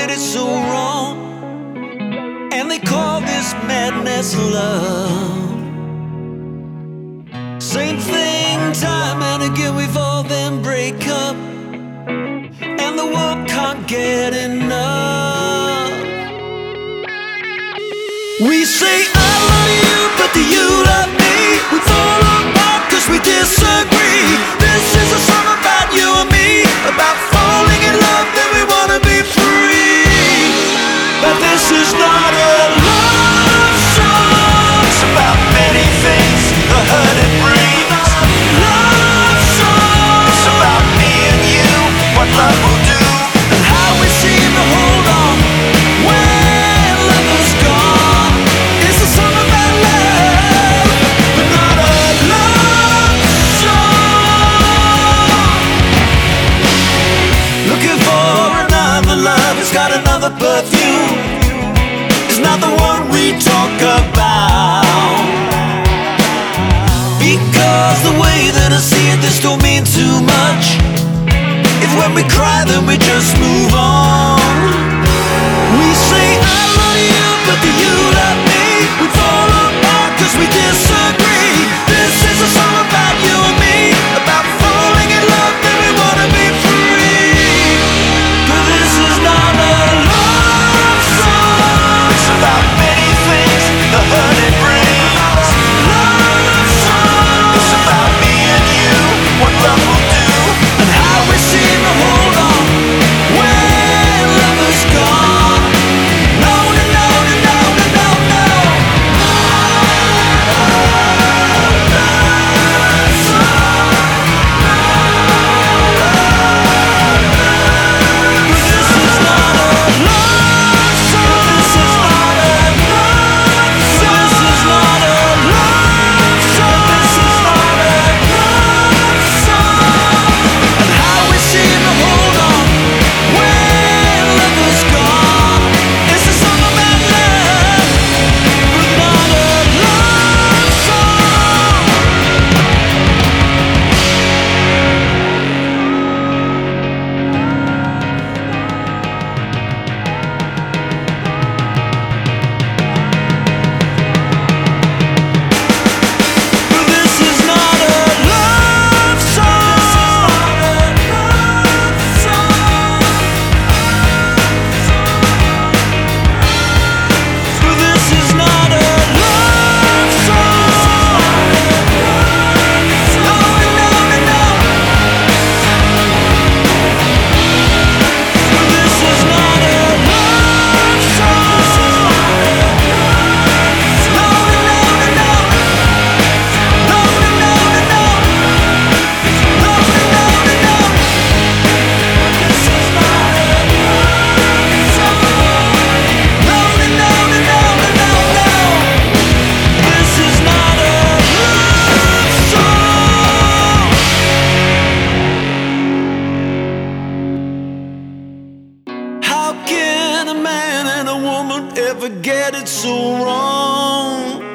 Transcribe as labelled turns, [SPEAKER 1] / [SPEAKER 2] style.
[SPEAKER 1] get it so wrong, and they call this madness love. Same thing time and again, we fall then break up, and the world can't get enough. We say I love you, but do you love me? We fall apart cause we disagree. This is a song about you and me, about falling in love, then we wanna be free. But this is not a love song. It's about many things, the hurt it brings. Love song. It's about me and you, what love will do, and how we seem to hold on when love is gone. It's a song about love, but not a love song. Looking for another love, it's got another perfume. It's not the one we talk about, because the way that I see it, this don't mean too much. If when we cry then we just move on. We say I love you, but do you love me? We fall apart cause we disagree. This is a song about you and me, about falling in love, then we wanna be free. But this is not a love song. It's about many things, the hurt it brings. Love song. It's about me and you, what love will do, and how we seem to hold on when love is gone. No, no, no, no, no, no, no, no. Love song. But this is not a love song. This is not a love song. This is not a love song. This is not a love song. And how we seem to hold on when love is gone. It's a song about love, but not a love song. But this is not a love song. But this is not a love song. No, no, no, no. But this is not a love song. No, no, no, no. No, no, no, no. No, no, no, no. This is not a love song. No, no, no, no, no, no. This is not a love song. How can a man and a woman ever get it so wrong?